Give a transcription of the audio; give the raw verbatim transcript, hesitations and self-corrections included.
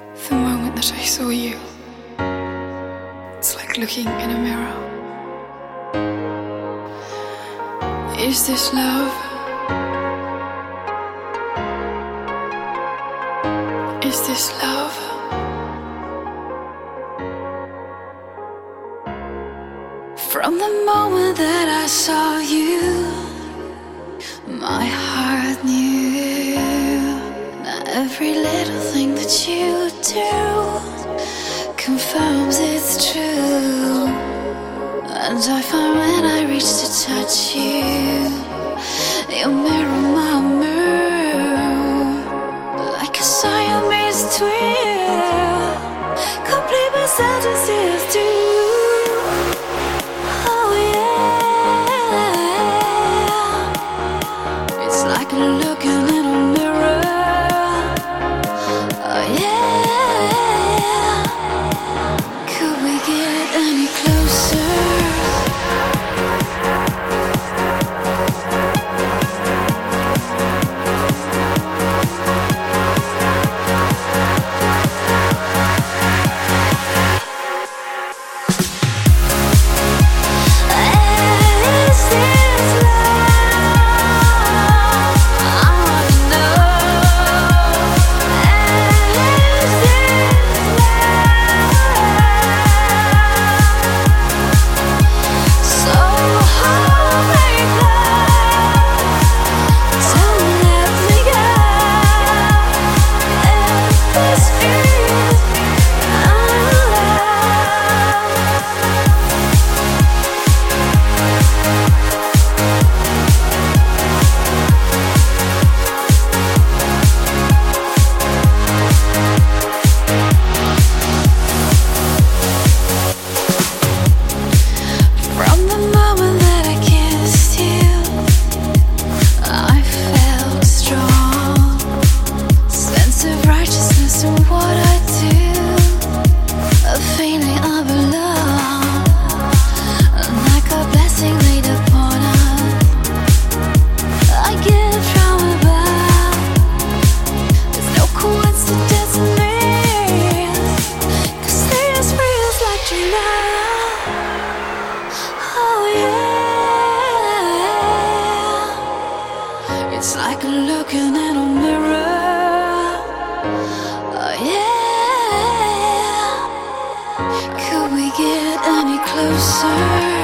The moment that I saw you, it's like looking in a mirror. Is this love? Is this love? From the moment that I saw you, my heart knew. Now every little thing that you do confirms it's true. And I find when I reach to touch you, you mirror my mirror, like a Siamese twin, complete with sentences too. Oh yeah, it's like looking in a mirror. Oh yeah, could we get any closer? It's like looking in a mirror. Oh yeah, could we get any closer?